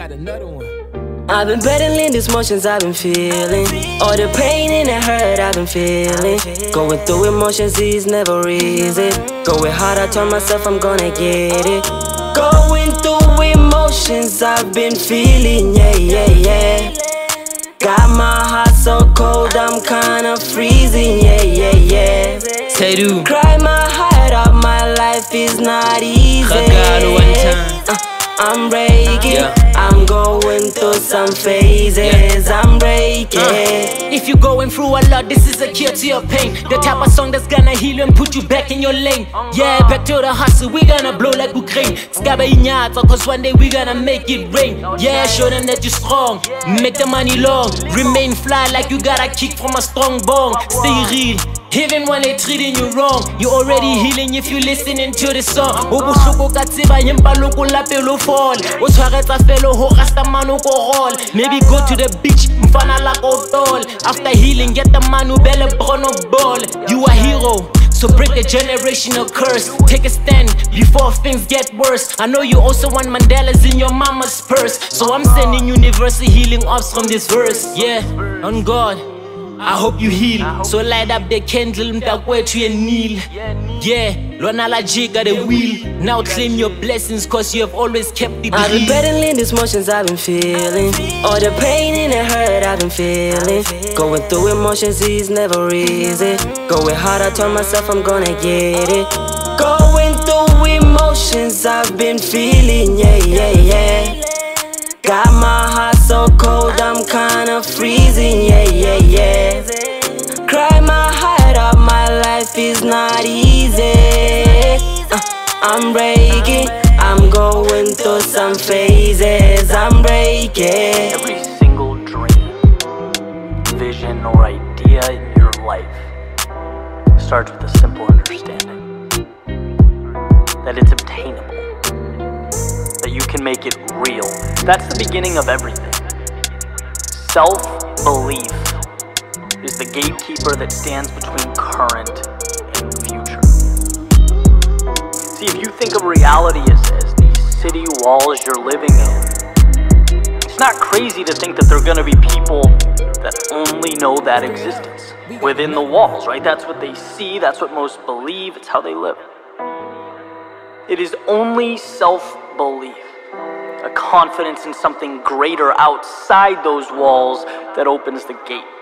got another one. I've been battling these emotions I've been feeling. All the pain and the hurt I've been feeling. Going through emotions is never easy. Going hard, I told myself I'm gonna get it. Going through emotions I've been feeling, yeah, yeah, yeah. Got my heart so cold, I'm kinda freezing, yeah, yeah, yeah. Say do. Cry my heart out, my life is not easy. I'm breaking, I'm going through some phases, I'm breaking. If you're going through a lot, this is a cure to your pain. The type of song that's gonna heal you and put you back in your lane. Yeah, back to the hustle, we gonna blow like Ukraine. Skaba inyatsa, cause one day we gonna make it rain. Yeah, show them that you're strong, make the money long. Remain fly like you got a kick from a strong bone. Stay real, even when they treating you wrong. You already healing if you listening to the song. Maybe go to the beach, mfana like all. After healing, get the man who belle brono ball. You a hero, so break the generational curse. Take a stand before things get worse. I know you also want Mandela's in your mama's purse, so I'm sending universal healing ops from this verse. Yeah, on God, I hope you heal. So light up the candle, mtakwethu and kneel. Yeah, lona la jig at the wheel. Now claim your blessings, cause you have always kept the I've been battling these emotions I've been feeling. All the pain and the hurt I've been feeling. Going through emotions is never easy. Going hard, I told myself I'm gonna get it. Going through emotions I've been feeling, yeah, yeah, yeah. Got my heart so cold, I'm kinda freezing, yeah, yeah, yeah. Cry my heart out, my life is not easy. I'm breaking, I'm going through some phases, I'm breaking. Every single dream, vision, or idea in your life starts with a simple understanding that it's obtainable, that you can make it real. That's the beginning of everything. Self-belief is the gatekeeper that stands between current and future. See, if you think of reality as these city walls you're living in, it's not crazy to think that there are going to be people that only know that existence within the walls, right? That's what they see, that's what most believe, it's how they live. It is only self-belief, a confidence in something greater outside those walls, that opens the gate.